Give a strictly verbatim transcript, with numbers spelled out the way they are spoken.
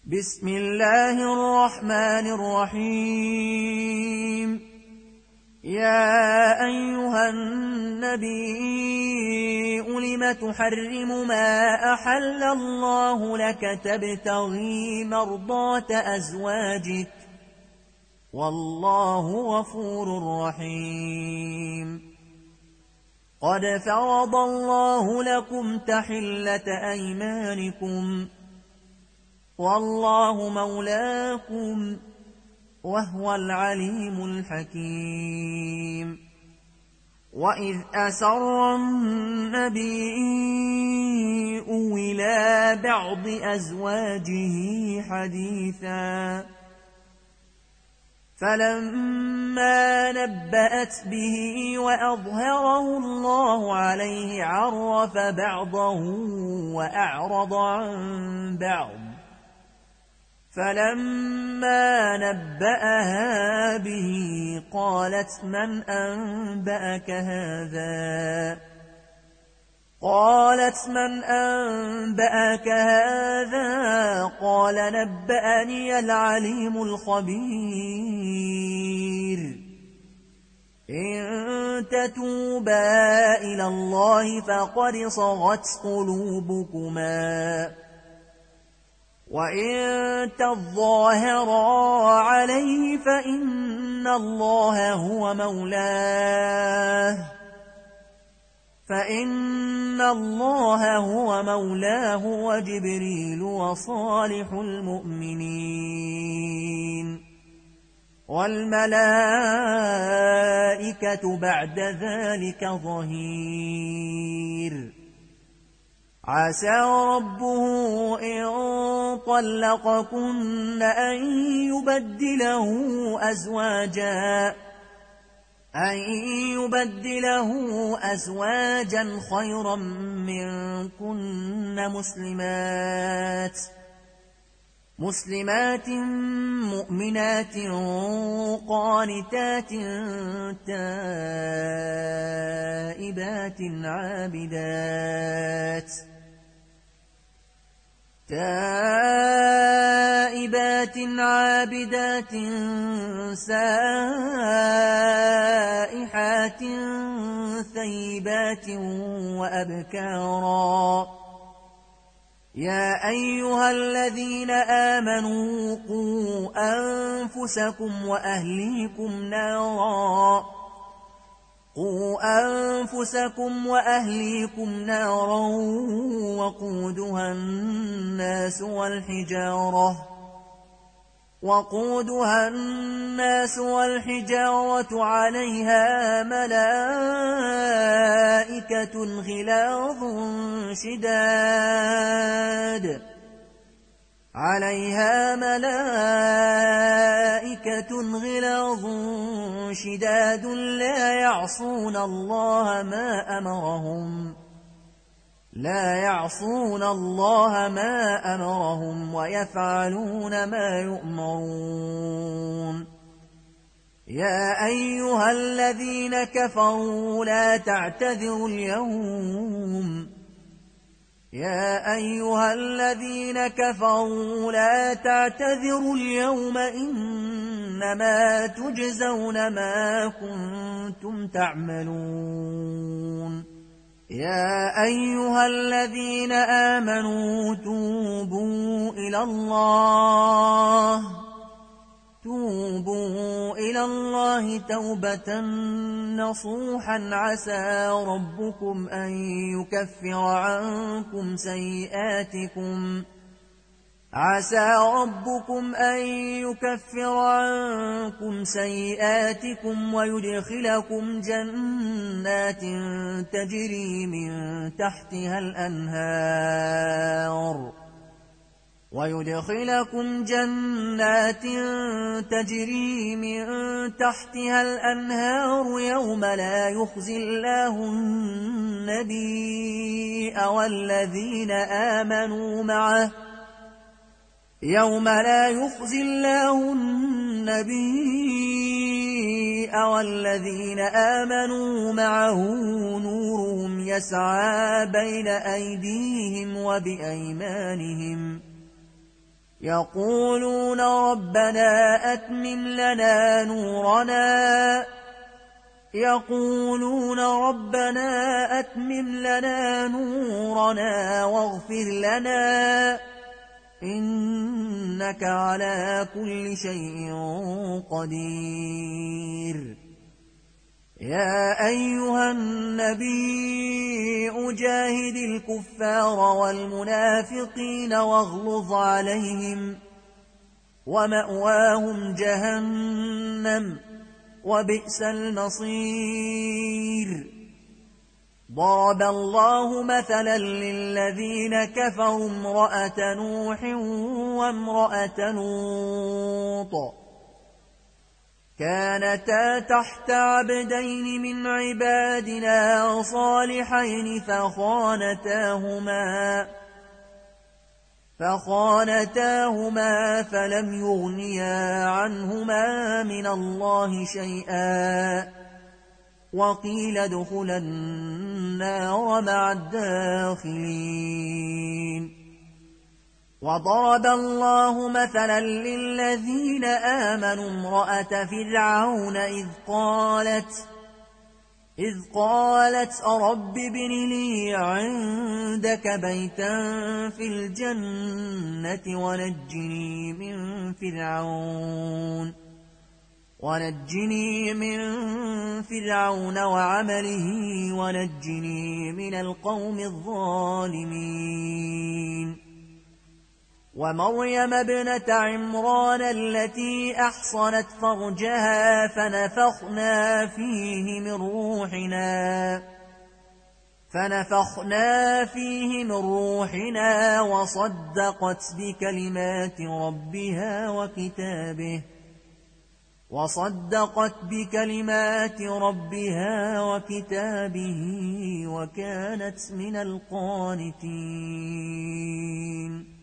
بسم الله الرحمن الرحيم. يا أيها النبي لم تحرم ما أحل الله لك تبتغي مرضات أزواجك والله غفور رحيم. قد فرض الله لكم تحلة أيمانكم والله مولاكم وهو العليم الحكيم. وإذ أسر النبي إلى بعض أزواجه حديثا فلما نبأت به وأظهره الله عليه عرف بعضه وأعرض عن بعض. فلما نبأها به قالت من أنبأك هذا قالت من أنبأك هذا قال نبأني العليم الخبير. إن تتوبا إلى الله فقد صغت قلوبكما وإن تظاهرا عليه فإن الله هو مولاه فإن الله هو مولاه وجبريل وصالح المؤمنين والملائكة بعد ذلك ظهير. عسى ربه إن طلقكن أن يبدله أزواجا أن يبدله أزواجا خيرا منكن مسلمات مسلمات مؤمنات قانتات تائبات عابدات تائبات عابدات سائحات ثيبات وأبكارا. يا أيها الذين آمنوا قوا أنفسكم وأهليكم نارا قوا أنفسكم وأهليكم نارا وقودها الناس والحجارة وقودها الناس والحجارة عليها ملائكة غلاظ شداد عليها ملائكة غلاظ شداد لا يعصون الله ما أمرهم لا يعصون الله ما أمرهم ويفعلون ما يؤمرون. يا أيها الذين كفروا لا تعتذروا اليوم يا أيها الذين كفروا لا تعتذروا اليوم إنما تجزون ما كنتم تعملون. يا أيها الذين آمنوا توبوا إلى الله توبوا إلى الله توبة نصوحا عسى ربكم أن يكفر عنكم سيئاتكم عسى ربكم أن يكفر عنكم سيئاتكم ويدخلكم جنات تجري من تحتها الأنهار ويدخلكم جنات تجري من تحتها الأنهار يوم لا يخزي الله النبي والذين آمنوا معه يوم لا يخزي الله النبي والذين آمنوا معه نورهم يسعى بين أيديهم وبأيمانهم يقولون ربنا أتمم لنا نورنا يقولون ربنا أتمم لنا نورنا واغفر لنا إنك على كل شيء قدير. يا أيها النبي أجاهد الكفار والمنافقين واغلظ عليهم ومأواهم جهنم وبئس المصير. ضرب الله مثلا للذين كفروا امرأة نوح وامرأة لوط كانتا تحت عبدين من عبادنا صالحين فخانتاهما فخانتاهما فلم يغنيا عنهما من الله شيئا وقيل ادخلا النار مع الداخلين. وضرب الله مثلا للذين آمنوا امرأة فرعون إذ قالت إذ قالت رب ابن لي عندك بيتا في الجنة ونجني من فرعون ونجني من فرعون وعمله ونجني من القوم الظالمين. ومريم ابنة عمران التي أحصنت فرجها فنفخنا فيه من روحنا فنفخنا فيه من روحنا وصدقت بكلمات ربها وكتابه وصدقت بكلمات ربها وكتابه وكانت من القانتين.